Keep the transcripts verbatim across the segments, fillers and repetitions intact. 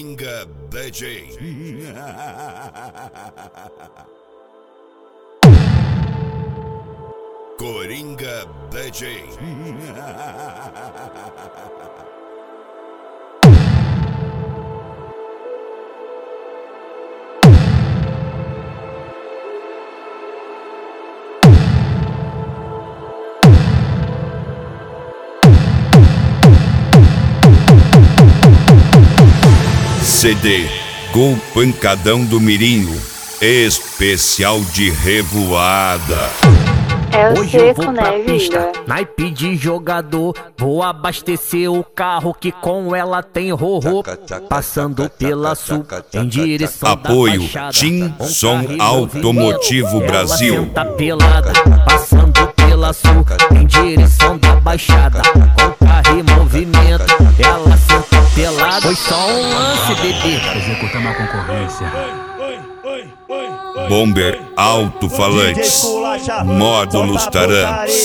Coringa D J. Coringa D J. C D Gol Pancadão do Mirinho, especial de revoada. É o Hoje eu seco, vou né, pra pista, vida? naipe de jogador. Vou abastecer o carro que com ela tem rorô. Passando pela sul, em direção Apoio da Baixada. Tim Um Som carro em Automotivo movimento. Brasil. Ela senta pelada, passando pela sul, em direção da Baixada. Com carro em movimento, ela senta pelada. Foi só um lance, bebê. Executando a concorrência. Bomber Alto-Falantes, Módulos Tarantes.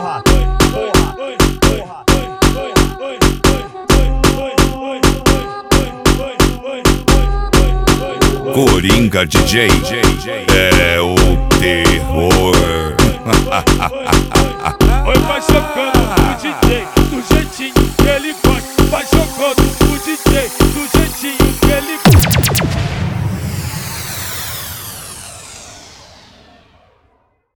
Coringa D J é o terror. Oi, vai socando o D J do jeitinho